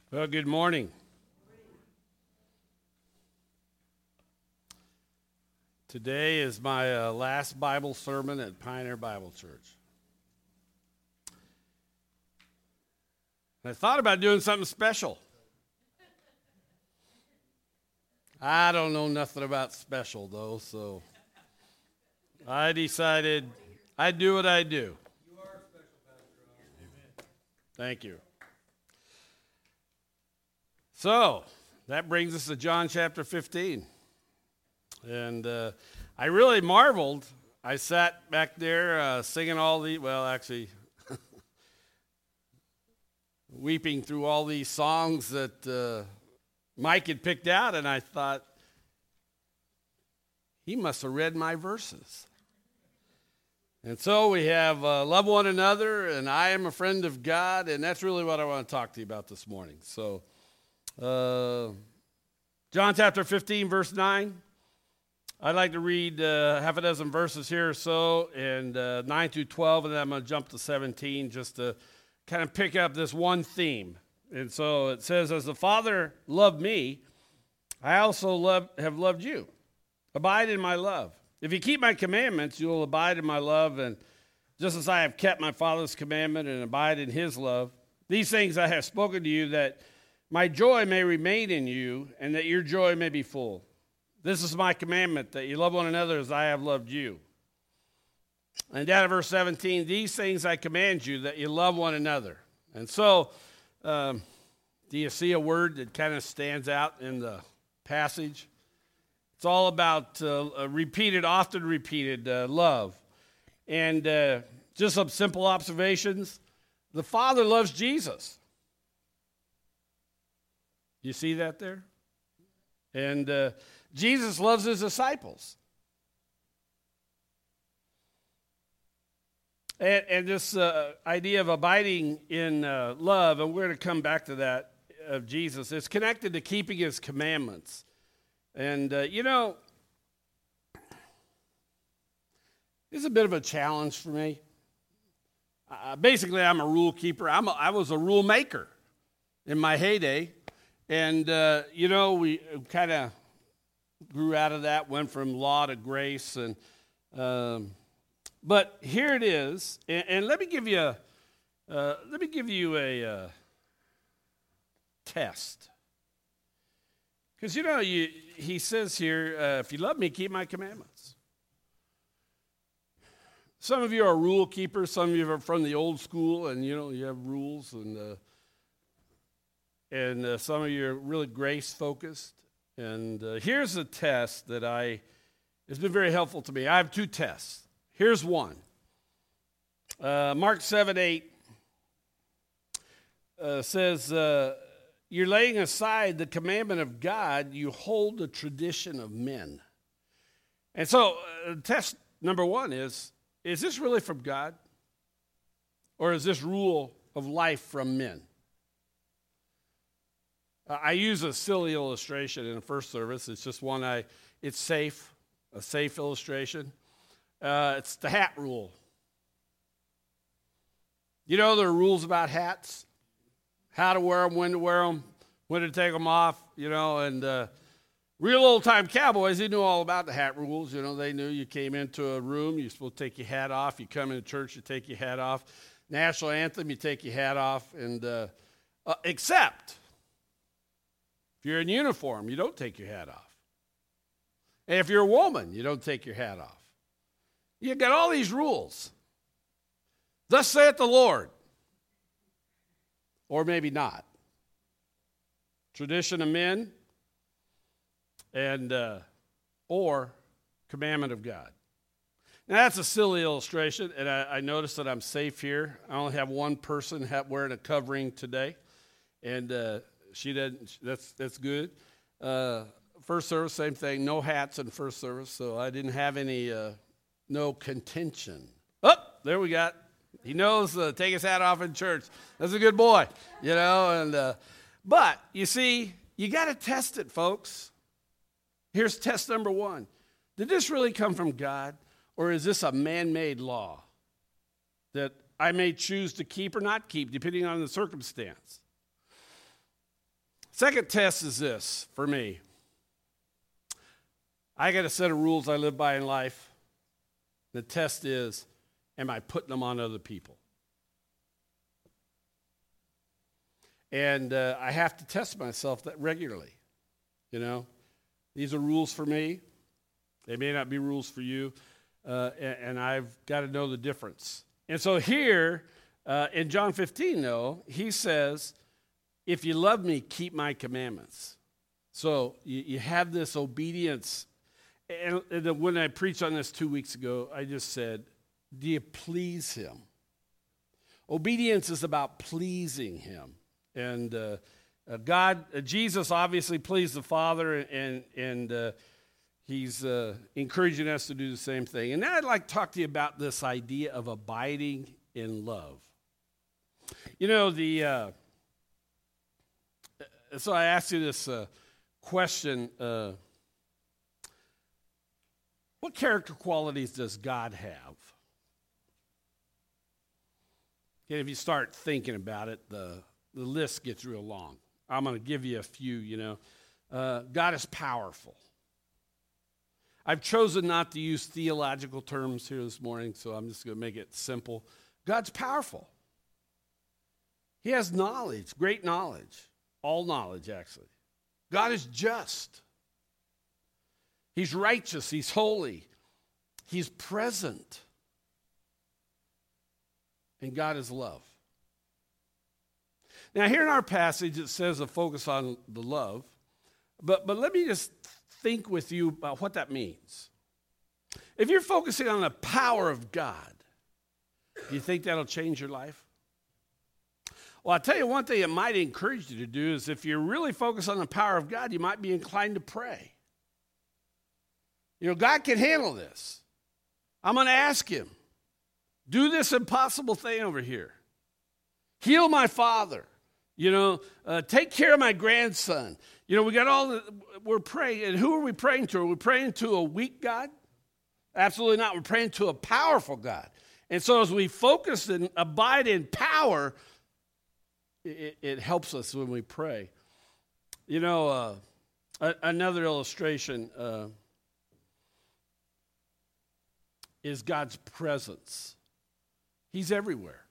Well, good morning. Today is my last Bible sermon at Pioneer Bible Church. I thought about doing something special. I don't know nothing about special, though, so I decided I'd do what I do. You are a special, Pastor. Amen. Thank you. So, that brings us to John chapter 15. And I really marveled. I sat back there singing weeping through all these songs that Mike had picked out, and I thought, he must have read my verses. And so we have love one another, and I am a friend of God, and that's really what I want to talk to you about this morning. So, John chapter 15, verse 9. I'd like to read half a dozen verses here or so, and 9 through 12, and then I'm going to jump to 17 just to kind of pick up this one theme. And so it says, as the Father loved me, I also have loved you. Abide in my love. If you keep my commandments, you will abide in my love, and just as I have kept my Father's commandment and abide in his love, these things I have spoken to you, that my joy may remain in you, and that your joy may be full. This is my commandment, that you love one another as I have loved you. And down at verse 17, these things I command you, that you love one another. And so, do you see a word that kind of stands out in the passage? It's all about often repeated love. And just some simple observations. The Father loves Jesus. You see that there? And Jesus loves his disciples. And this idea of abiding in love, and we're going to come back to that, of Jesus, it's connected to keeping his commandments. And, it's a bit of a challenge for me. Basically, I'm a rule keeper. I was a rule maker in my heyday. And, we kind of grew out of that, went from law to grace. And but here it is. And let me give you a test. Because, he says here, if you love me, keep my commandments. Some of you are rule keepers. Some of you are from the old school, and, you have rules. And some of you are really grace-focused. And here's a test that has been very helpful to me. I have two tests. Here's one. Mark 7:8 says, you're laying aside the commandment of God, you hold the tradition of men. And so test number one is this really from God? Or is this rule of life from men? I use a silly illustration in the first service. It's just one it's safe, a safe illustration. It's the hat rule. There are rules about hats, how to wear them, when to take them off, and real old-time cowboys, they knew all about the hat rules. They knew you came into a room, you're supposed to take your hat off. You come into church, you take your hat off. National anthem, you take your hat off. And except if you're in uniform, you don't take your hat off. And if you're a woman, you don't take your hat off. You got all these rules. Thus saith the Lord. Or maybe not. Tradition of men and or commandment of God. Now that's a silly illustration, and I notice that I'm safe here. I only have one person wearing a covering today, and she didn't. That's good. First service, same thing. No hats in first service, so I didn't have any no contention. Oh, there we got. He knows take his hat off in church. That's a good boy, And but you see, you got to test it, folks. Here's test number one: did this really come from God, or is this a man-made law that I may choose to keep or not keep, depending on the circumstance? Second test is this for me. I got a set of rules I live by in life. The test is, am I putting them on other people? And I have to test myself that regularly. You know, these are rules for me. They may not be rules for you. And I've got to know the difference. And so here in John 15, though, he says, if you love me, keep my commandments. So you have this obedience. And when I preached on this 2 weeks ago, I just said, do you please him? Obedience is about pleasing him. And Jesus obviously pleased the Father, and he's encouraging us to do the same thing. And now I'd like to talk to you about this idea of abiding in love. You know, so I asked you this question. What character qualities does God have? And if you start thinking about it, the list gets real long. I'm going to give you a few, you know. God is powerful. I've chosen not to use theological terms here this morning, so I'm just going to make it simple. God's powerful. He has knowledge, great knowledge, all knowledge, actually. God is just. He's righteous. He's holy. He's present. And God is love. Now, here in our passage, it says a focus on the love. But let me just think with you about what that means. If you're focusing on the power of God, do you think that'll change your life? Well, I'll tell you one thing it might encourage you to do is if you're really focused on the power of God, you might be inclined to pray. You know, God can handle this. I'm going to ask him, do this impossible thing over here. Heal my father. You know, take care of my grandson. You know, we're praying. And who are we praying to? Are we praying to a weak God? Absolutely not. We're praying to a powerful God. And so as we focus and abide in power, it helps us when we pray. You know, another illustration is God's presence. He's everywhere.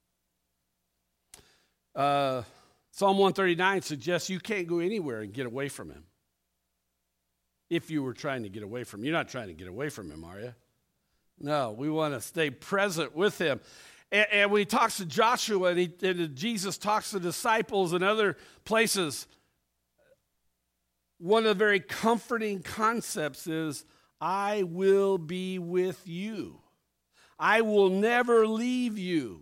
Psalm 139 suggests you can't go anywhere and get away from him. If you were trying to get away from him. You're not trying to get away from him, are you? No, we want to stay present with him. And when he talks to Joshua and Jesus talks to disciples and other places, one of the very comforting concepts is, I will be with you. I will never leave you.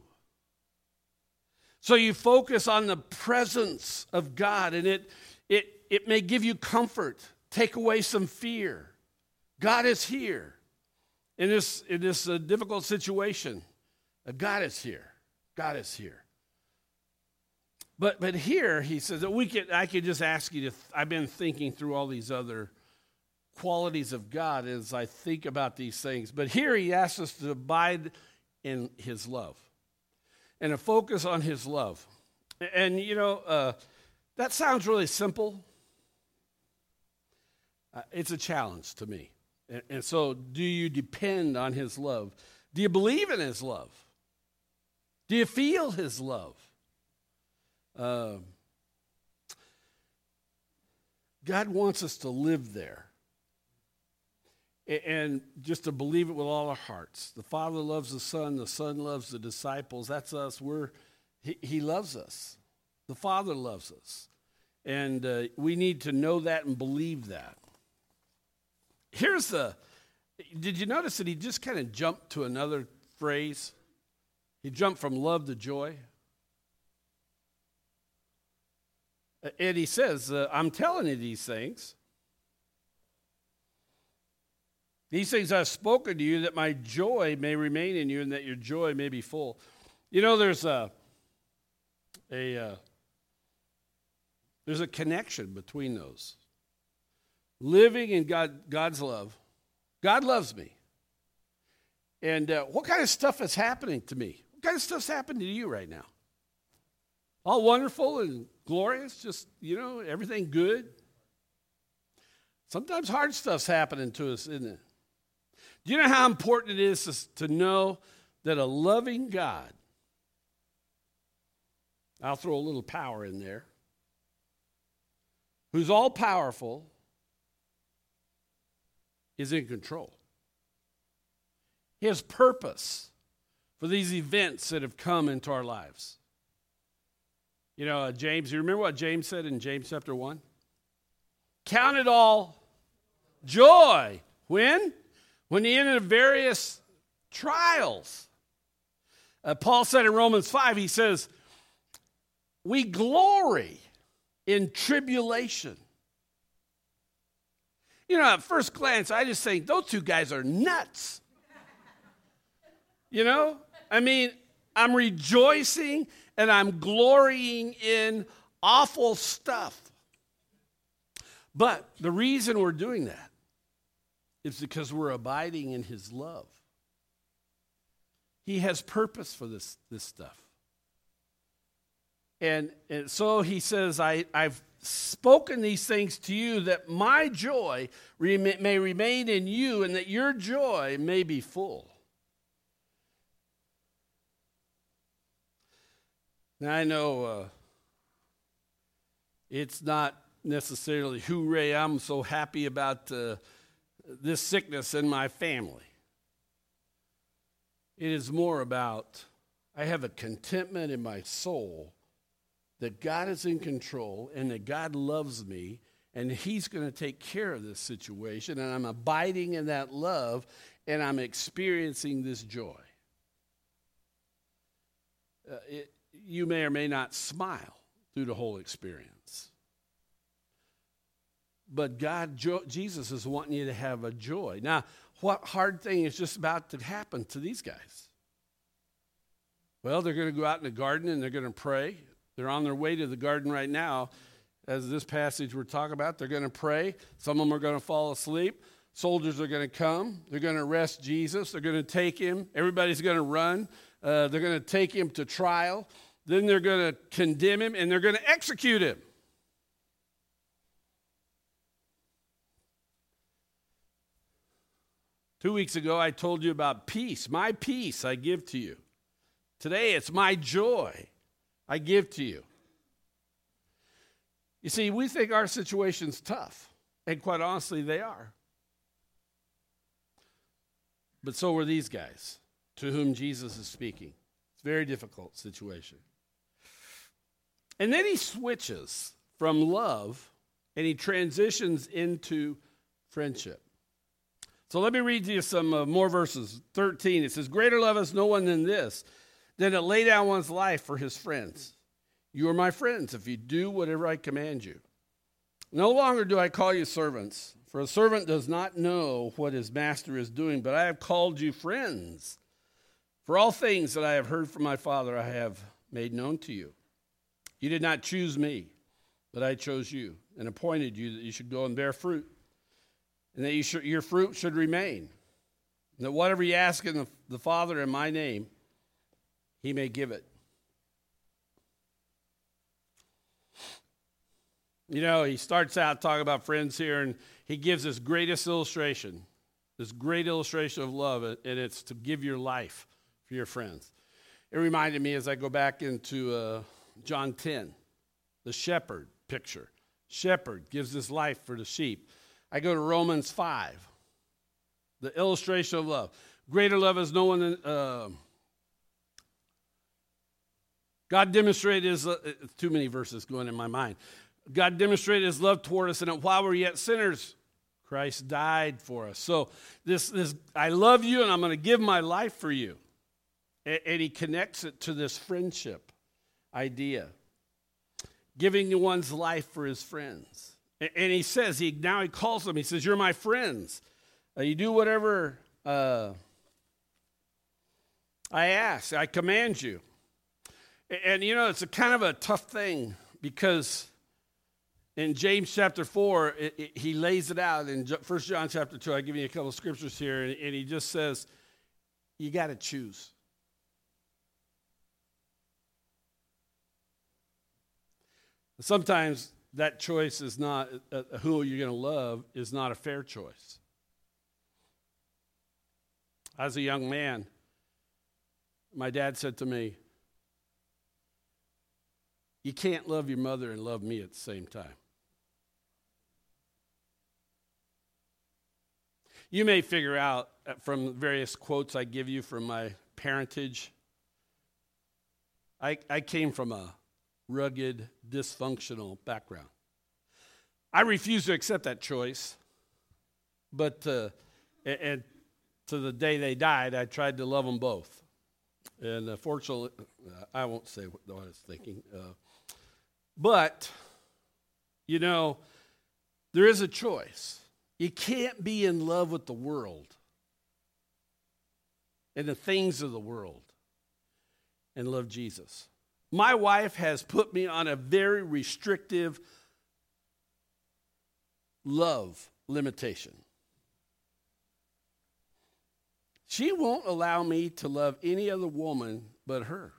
So you focus on the presence of God, and it may give you comfort, take away some fear. God is here in this difficult situation. God is here. God is here. But here he says that I could just ask you to. I've been thinking through all these other qualities of God as I think about these things. But here he asks us to abide in his love and to focus on his love. And, you know, that sounds really simple. It's a challenge to me. And so do you depend on his love? Do you believe in his love? Do you feel his love? God wants us to live there. And just to believe it with all our hearts. The Father loves the Son loves the disciples. That's us. He loves us. The Father loves us. And we need to know that and believe that. Did you notice that he just kind of jumped to another phrase? He jumped from love to joy. And he says, I'm telling you these things. These things I've spoken to you that my joy may remain in you and that your joy may be full. You know, there's a connection between those. Living in God's love. God loves me. And what kind of stuff is happening to me? What kind of stuff's happening to you right now? All wonderful and glorious, just, everything good. Sometimes hard stuff's happening to us, isn't it? Do you know how important it is to know that a loving God, I'll throw a little power in there, who's all powerful, is in control. He has purpose for these events that have come into our lives. James, you remember what James said in James chapter 1? Count it all joy. When? When you enter various trials. Paul said in Romans 5, he says, we glory in tribulation. At first glance, I just think those two guys are nuts. I'm rejoicing and I'm glorying in awful stuff. But the reason we're doing that is because we're abiding in his love. He has purpose for this stuff. And so he says, I've spoken these things to you that my joy may remain in you and that your joy may be full. Now, I know it's not necessarily, hooray, I'm so happy about this sickness in my family. It is more about, I have a contentment in my soul that God is in control and that God loves me and he's going to take care of this situation, and I'm abiding in that love and I'm experiencing this joy. You may or may not smile through the whole experience. But Jesus is wanting you to have a joy. Now, what hard thing is just about to happen to these guys? Well, they're going to go out in the garden and they're going to pray. They're on their way to the garden right now. As this passage we're talking about, they're going to pray. Some of them are going to fall asleep. Soldiers are going to come. They're going to arrest Jesus. They're going to take him. Everybody's going to run. They're going to take him to trial. Then they're going to condemn him, and they're going to execute him. Two weeks ago, I told you about peace. My peace I give to you. Today, it's my joy I give to you. You see, we think our situation's tough, and quite honestly, they are. But so were these guys to whom Jesus is speaking. It's a very difficult situation. And then he switches from love and he transitions into friendship. So let me read to you some more verses. 13, it says, greater love has no one than this, than to lay down one's life for his friends. You are my friends if you do whatever I command you. No longer do I call you servants, for a servant does not know what his master is doing, but I have called you friends. For all things that I have heard from my Father I have made known to you. You did not choose me, but I chose you and appointed you that you should go and bear fruit, and that your fruit should remain, and that whatever you ask in the Father in my name, he may give it. He starts out talking about friends here, and he gives this greatest illustration, this great illustration of love, and it's to give your life for your friends. It reminded me as I go back into John 10, the shepherd picture. Shepherd gives his life for the sheep. I go to Romans 5, the illustration of love. Greater love is no one than... God demonstrated his... too many verses going in my mind. God demonstrated his love toward us, and that while we're yet sinners, Christ died for us. So this I love you, and I'm going to give my life for you. And he connects it to this friendship idea. Giving one's life for his friends. And he says, he calls them, he says, you're my friends. You do whatever I ask, I command you. And it's a kind of a tough thing because in James chapter 4, he lays it out. In 1 John chapter 2, I'll give you a couple of scriptures here, and he just says, you got to choose. Sometimes that choice is not, who you're going to love is not a fair choice. As a young man, my dad said to me, you can't love your mother and love me at the same time. You may figure out from various quotes I give you from my parentage, I came from a rugged, dysfunctional background. I refuse to accept that choice, but and to the day they died, I tried to love them both. And fortunately, I won't say what I was thinking. But, you know, there is a choice. You can't be in love with the world and the things of the world and love Jesus. My wife has put me on a very restrictive love limitation. She won't allow me to love any other woman but her.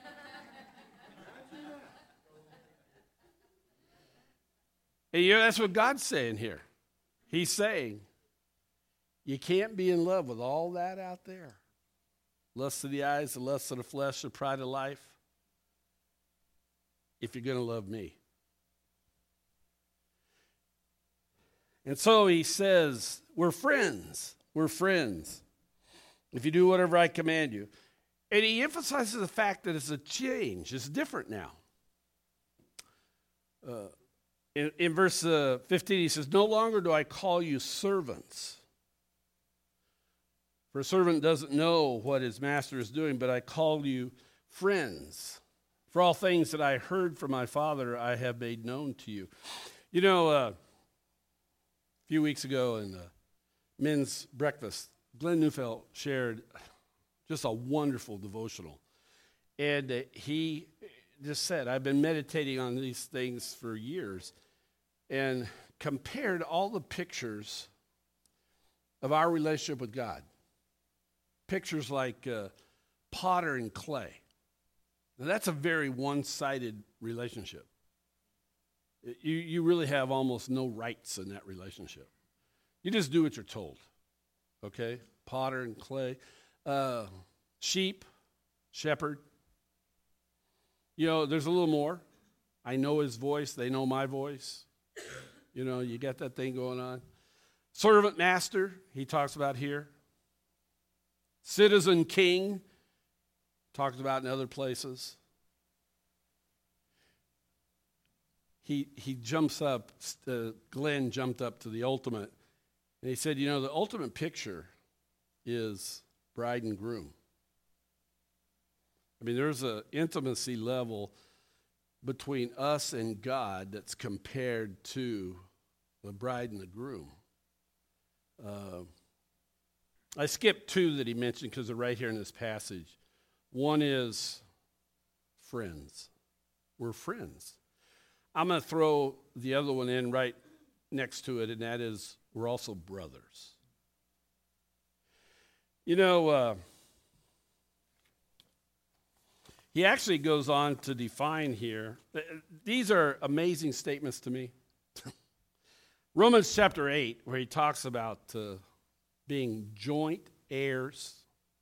And you know, that's what God's saying here. He's saying, you can't be in love with all that out there. Lust of the eyes, the lust of the flesh, the pride of life, if you're going to love me. And so he says, we're friends. We're friends. If you do whatever I command you. And he emphasizes the fact that it's a change. It's different now. In verse 15, he says, no longer do I call you servants. For a servant doesn't know what his master is doing, but I call you friends. For all things that I heard from my Father, I have made known to you. You know, a few weeks ago in the men's breakfast, Glenn Neufeld shared just a wonderful devotional. And he just said, I've been meditating on these things for years and compared all the pictures of our relationship with God. Pictures like potter and clay. Now, that's a very one-sided relationship. You really have almost no rights in that relationship. You just do what you're told, okay? Potter and clay. Sheep, shepherd. You know, there's a little more. I know his voice. They know my voice. You know, you got that thing going on. Servant master, he talks about here. Citizen king, talked about in other places. He jumps up, Glenn jumped up to the ultimate, and he said, you know, the ultimate picture is bride and groom. I mean, there's an intimacy level between us and God that's compared to the bride and the groom. I skipped two that he mentioned because they're right here in this passage. One is friends. We're friends. I'm going to throw the other one in right next to it, and that is we're also brothers. You know, he actually goes on to define here. These are amazing statements to me. Romans chapter 8, where he talks about being joint heirs.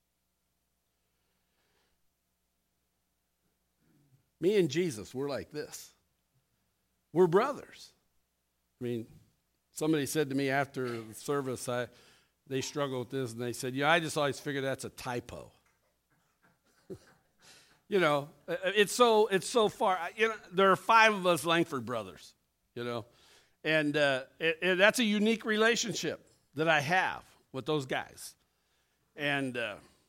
Me and Jesus, we're like this. We're brothers. I mean, somebody said to me after the service, they struggle with this, and they said, I just always figured that's a typo. You know, it's so far. You know, there are 5 of us Langford brothers, you know, and that's a unique relationship that I have with those guys. And,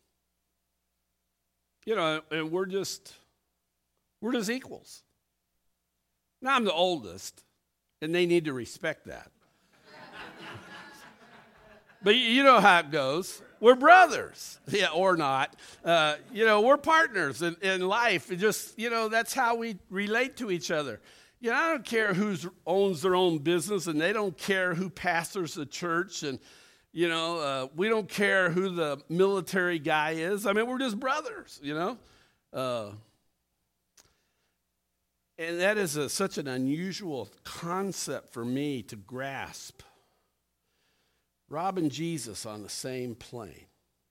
you know, and we're just equals. Now, I'm the oldest, and they need to respect that. But you know how it goes. We're brothers, yeah, or not. You know, we're partners in life. It just, you know, that's how we relate to each other. You know, I don't care who owns their own business, and they don't care who pastors the church, and, you know, we don't care who the military guy is. I mean, we're just brothers, you know. And that is such an unusual concept for me to grasp. Rob and Jesus on the same plane.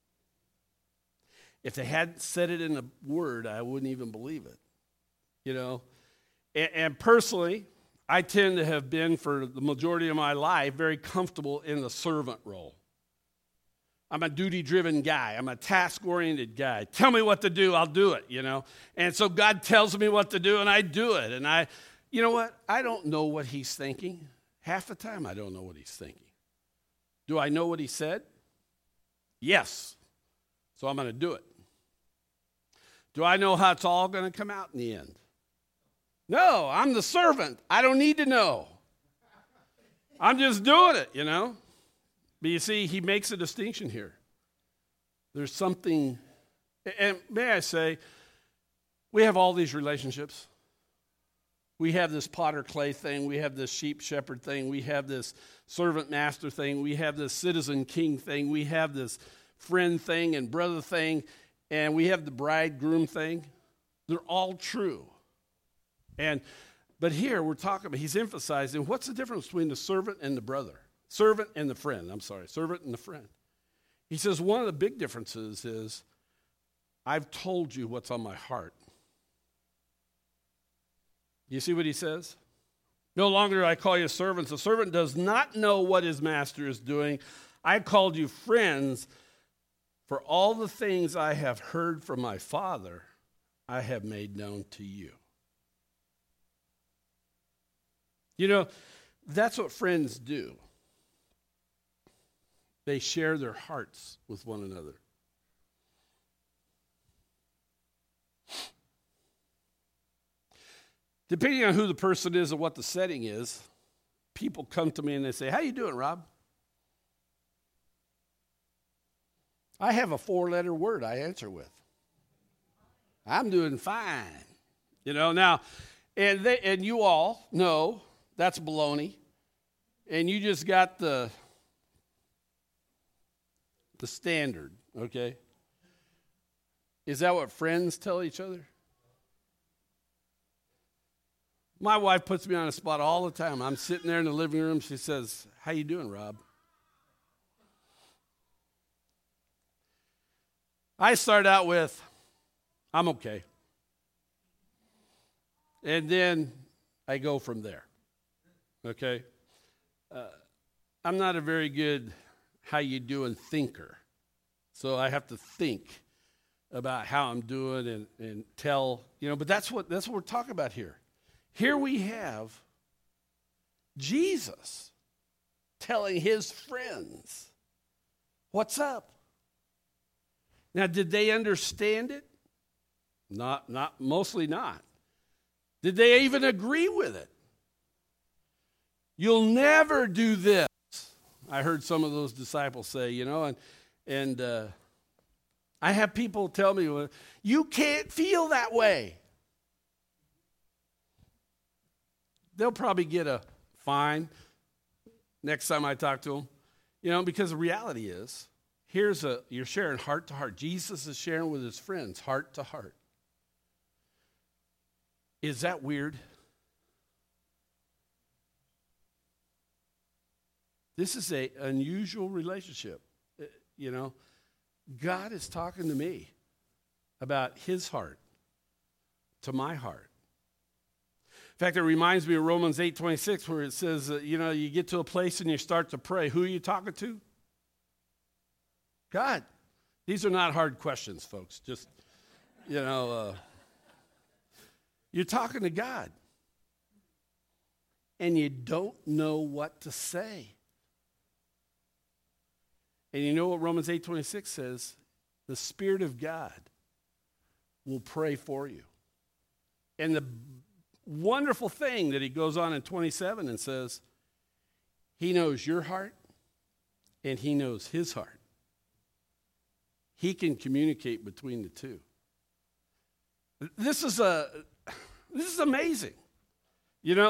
If they hadn't said it in a word, I wouldn't even believe it. You know? And personally, I tend to have been, for the majority of my life, very comfortable in the servant role. I'm a duty-driven guy. I'm a task-oriented guy. Tell me what to do, I'll do it, you know. And so God tells me what to do, and I do it. And you know what? I don't know what he's thinking. Half the time, I don't know what he's thinking. Do I know what he said? Yes. So I'm going to do it. Do I know how it's all going to come out in the end? No, I'm the servant. I don't need to know. I'm just doing it, you know. But you see, he makes a distinction here. There's something, and may I say, we have all these relationships. We have this potter-clay thing. We have this sheep-shepherd thing. We have this servant-master thing. We have this citizen-king thing. We have this friend thing and brother thing. And we have the bridegroom thing. They're all true. But here we're talking about, he's emphasizing, what's the difference between the servant and the brother? Servant and the friend, servant and the friend. He says one of the big differences is, I've told you what's on my heart. You see what he says? No longer do I call you servants. The servant does not know what his master is doing. I called you friends, for all the things I have heard from my Father, I have made known to you. You know, that's what friends do. They share their hearts with one another. Depending on who the person is and what the setting is, people come to me and they say, "How you doing, Rob?" I have a 4-letter word I answer with. I'm doing fine. You know, now, and you all know that's baloney. And you just got the standard, okay? Is that what friends tell each other? My wife puts me on the spot all the time. I'm sitting there in the living room. She says, "How you doing, Rob?" I start out with, "I'm okay." And then I go from there, okay? I'm not a very good how you doing thinker. So I have to think about how I'm doing and tell, you know, but that's what we're talking about here. Here we have Jesus telling his friends, "What's up?" Now, did they understand it? Mostly not. Did they even agree with it? You'll never do this. I heard some of those disciples say, you know, and I have people tell me, "Well, you can't feel that way." They'll probably get a fine next time I talk to them, you know, because the reality is, you're sharing heart to heart. Jesus is sharing with his friends heart to heart. Is that weird? This is an unusual relationship. You know, God is talking to me about his heart to my heart. In fact, it reminds me of Romans 8:26, where it says, you know, you get to a place and you start to pray. Who are you talking to? God. These are not hard questions, folks. Just, you know, you're talking to God. And you don't know what to say. And you know what Romans 8:26 says? The Spirit of God will pray for you. And the wonderful thing that he goes on in 27 and says, he knows your heart and he knows his heart. He can communicate between the two. This is amazing. You know,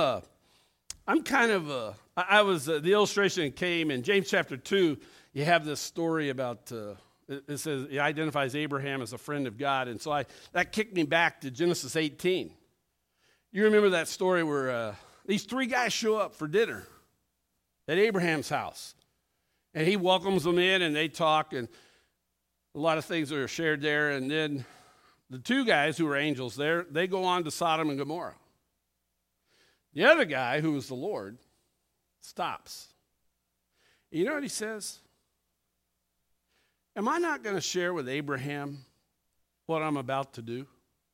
the illustration came in James chapter 2. You have this story about, it says, it identifies Abraham as a friend of God. And so that kicked me back to Genesis 18. You remember that story where these three guys show up for dinner at Abraham's house. And he welcomes them in, and they talk, and a lot of things are shared there. And then the two guys who were angels there, they go on to Sodom and Gomorrah. The other guy, who was the Lord, stops. You know what he says? Am I not going to share with Abraham what I'm about to do?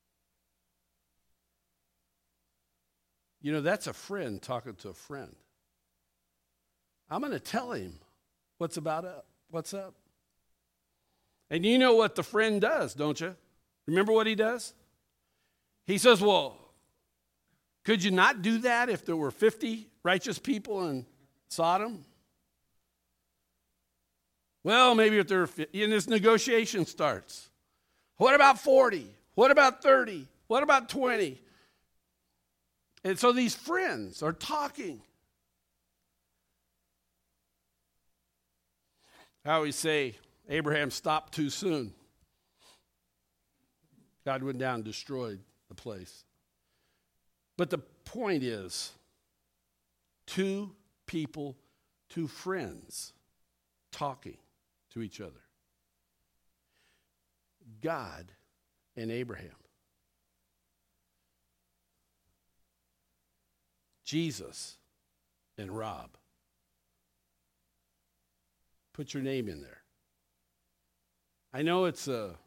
You know, that's a friend talking to a friend. I'm going to tell him what's up. And you know what the friend does, don't you? Remember what he does? He says, well, could you not do that if there were 50 righteous people in Sodom? Well, maybe if there are 50, and this negotiation starts. What about 40? What about 30? What about 20? And so these friends are talking. How we say Abraham stopped too soon. God went down and destroyed the place. But the point is, two people, two friends talking to each other. God and Abraham. Jesus and Rob. Put your name in there. I know it's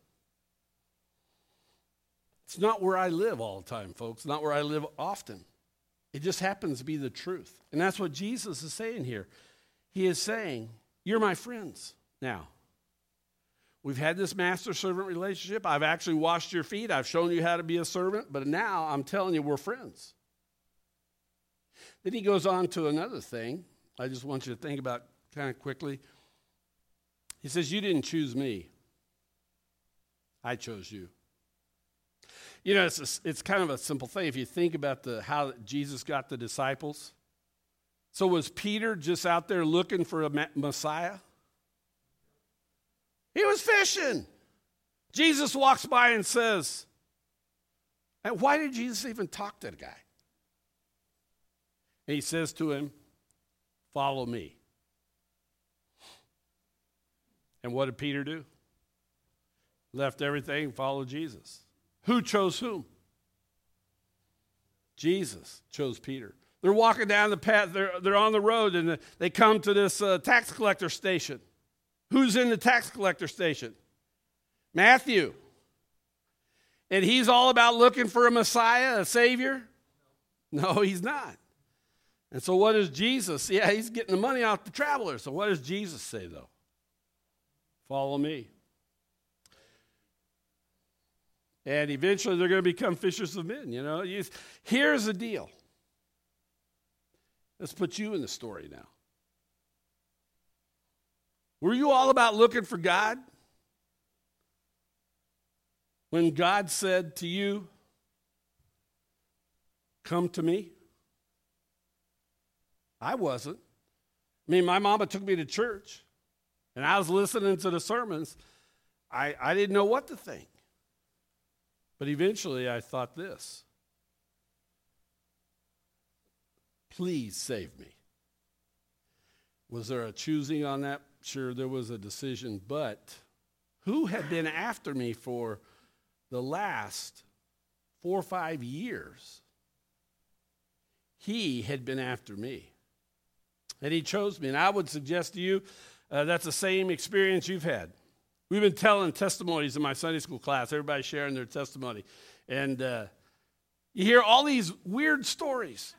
not where I live all the time, folks. Not where I live often. It just happens to be the truth. And that's what Jesus is saying here. He is saying, you're my friends now. We've had this master-servant relationship. I've actually washed your feet. I've shown you how to be a servant. But now I'm telling you we're friends. Then he goes on to another thing I just want you to think about kind of quickly. He says, you didn't choose me. I chose you. You know, it's kind of a simple thing. If you think about how Jesus got the disciples. So was Peter just out there looking for a Messiah? He was fishing. Jesus walks by and says, and why did Jesus even talk to the guy? And he says to him, follow me. And what did Peter do? Left everything and followed Jesus. Who chose whom? Jesus chose Peter. They're walking down the path. They're on the road, and they come to this tax collector station. Who's in the tax collector station? Matthew. And he's all about looking for a Messiah, a Savior? No, he's not. And so what does Jesus? Yeah, he's getting the money off the travelers. So what does Jesus say, though? Follow me. And eventually they're going to become fishers of men, you know. Here's the deal. Let's put you in the story now. Were you all about looking for God? When God said to you, come to me? I wasn't. I mean, my mama took me to church, and I was listening to the sermons. I didn't know what to think. But eventually I thought this. Please save me. Was there a choosing on that? Sure, there was a decision. But who had been after me for the last 4 or 5 years? He had been after me. And he chose me. And I would suggest to you that's the same experience you've had. We've been telling testimonies in my Sunday school class. Everybody's sharing their testimony. And you hear all these weird stories.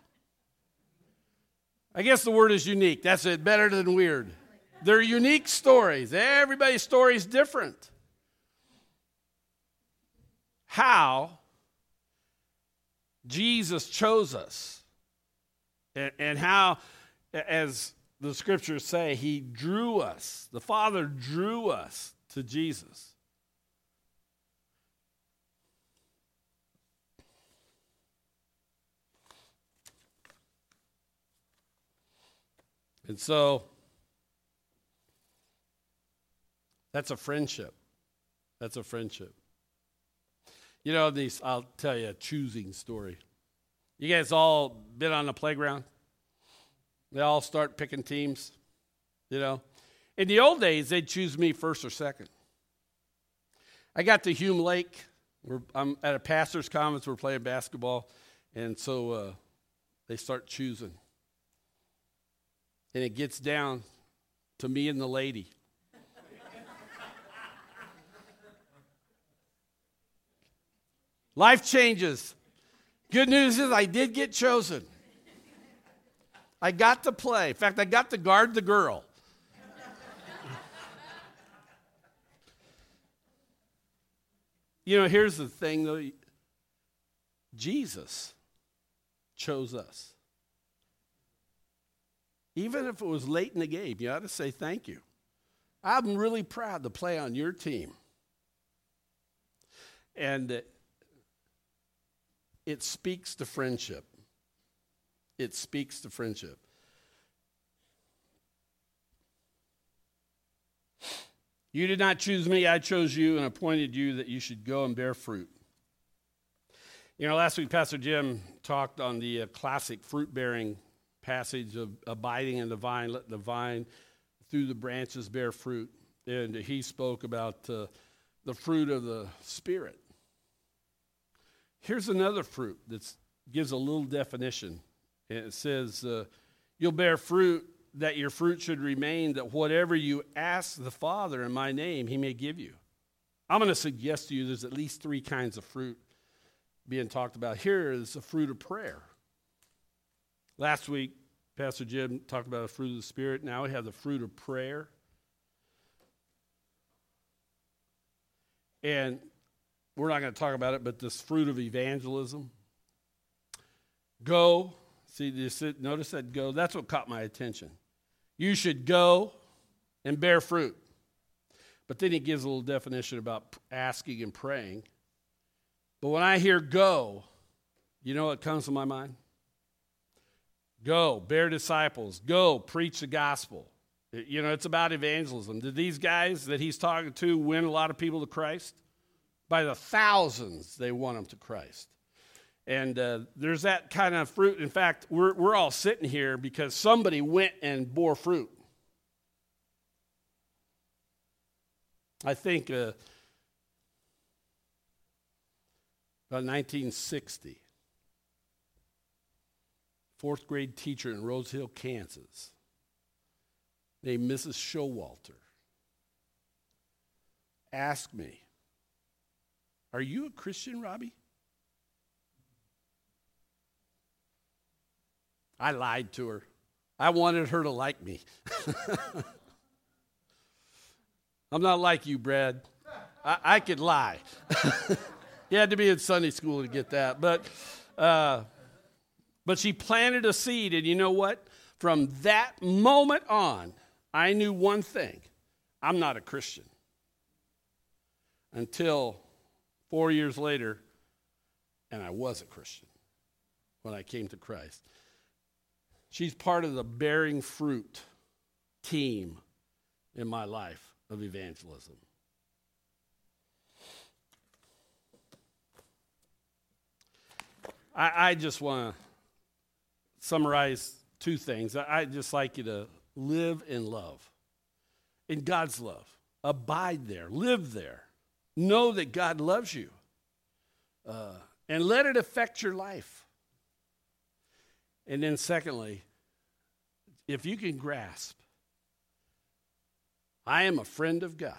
I guess the word is unique. That's it, better than weird. They're unique stories. Everybody's story is different. How Jesus chose us. And how, as the scriptures say, he drew us. The Father drew us to Jesus. And so, that's a friendship. That's a friendship. You know, I'll tell you a choosing story. You guys all been on the playground? They all start picking teams, you know. In the old days, they'd choose me first or second. I got to Hume Lake. I'm at a pastor's conference. We're playing basketball. And so they start choosing. And it gets down to me and the lady. Life changes. Good news is I did get chosen. I got to play. In fact, I got to guard the girl. You know, here's the thing, though. Jesus chose us. Even if it was late in the game, you ought to say thank you. I'm really proud to play on your team. And it speaks to friendship. It speaks to friendship. You did not choose me, I chose you and appointed you that you should go and bear fruit. You know, last week Pastor Jim talked on the classic fruit-bearing passage of abiding in the vine, let the vine through the branches bear fruit. And he spoke about the fruit of the Spirit. Here's another fruit that gives a little definition. And it says, you'll bear fruit, that your fruit should remain, that whatever you ask the Father in my name, he may give you. I'm going to suggest to you there's at least 3 kinds of fruit being talked about. Here is the fruit of prayer. Last week, Pastor Jim talked about the fruit of the Spirit. Now we have the fruit of prayer. And we're not going to talk about it, but this fruit of evangelism. Go. See, notice that go. That's what caught my attention. You should go and bear fruit. But then he gives a little definition about asking and praying. But when I hear go, you know what comes to my mind? Go, bear disciples. Go, preach the gospel. You know, it's about evangelism. Did these guys that he's talking to win a lot of people to Christ? By the thousands, they won them to Christ. And there's that kind of fruit. In fact, we're all sitting here because somebody went and bore fruit. I think about 1960, 4th grade teacher in Rose Hill, Kansas, named Mrs. Showalter, asked me, "Are you a Christian, Robbie?" I lied to her. I wanted her to like me. I'm not like you, Brad. I could lie. You had to be in Sunday school to get that. But she planted a seed, and you know what? From that moment on, I knew one thing. I'm not a Christian. Until 4 years later, and I was a Christian when I came to Christ. She's part of the bearing fruit team in my life of evangelism. I just want to summarize 2 things. I'd just like you to live in love, in God's love. Abide there, live there. Know that God loves you. And let it affect your life. And then secondly, if you can grasp, I am a friend of God.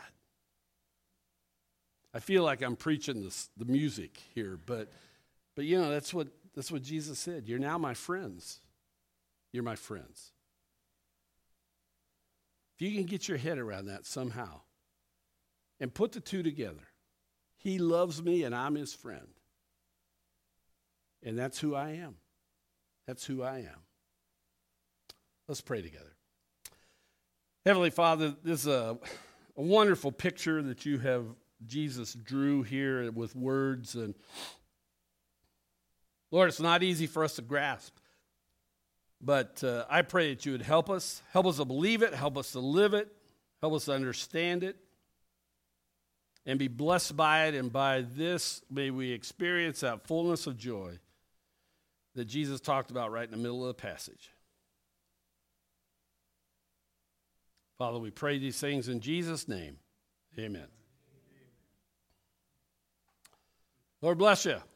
I feel like I'm preaching the music here, but you know, that's what Jesus said. You're now my friends. You're my friends. If you can get your head around that somehow and put the 2 together, he loves me and I'm his friend. And that's who I am. That's who I am. Let's pray together. Heavenly Father, this is a wonderful picture that you have, Jesus drew here with words. And Lord, it's not easy for us to grasp. But I pray that you would help us to believe it, help us to live it, help us to understand it, and be blessed by it. And by this, may we experience that fullness of joy that Jesus talked about right in the middle of the passage. Father, we pray these things in Jesus' name. Amen. Lord bless you.